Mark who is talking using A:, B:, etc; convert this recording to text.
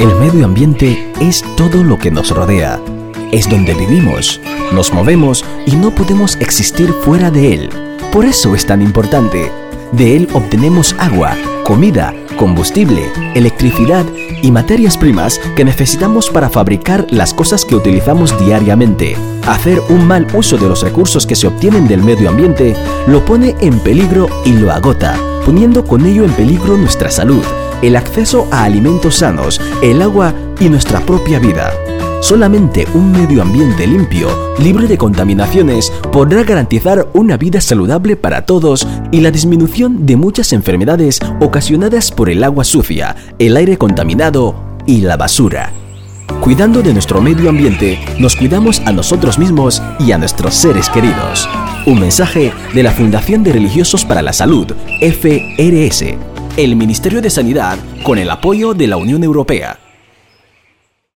A: El medio ambiente es todo lo que nos rodea. Es donde vivimos, nos movemos y no podemos existir fuera de él. Por eso es tan importante. De él obtenemos agua, comida, combustible, electricidad y materias primas que necesitamos para fabricar las cosas que utilizamos diariamente. Hacer un mal uso de los recursos que se obtienen del medio ambiente lo pone en peligro y lo agota, poniendo con ello en peligro nuestra salud, el acceso a alimentos sanos, el agua y nuestra propia vida. Solamente un medio ambiente limpio, libre de contaminaciones, podrá garantizar una vida saludable para todos y la disminución de muchas enfermedades ocasionadas por el agua sucia, el aire contaminado y la basura. Cuidando de nuestro medio ambiente, nos cuidamos a nosotros mismos y a nuestros seres queridos. Un mensaje de la Fundación de Religiosos para la Salud, FRS, el Ministerio de Sanidad, con el apoyo de la Unión Europea.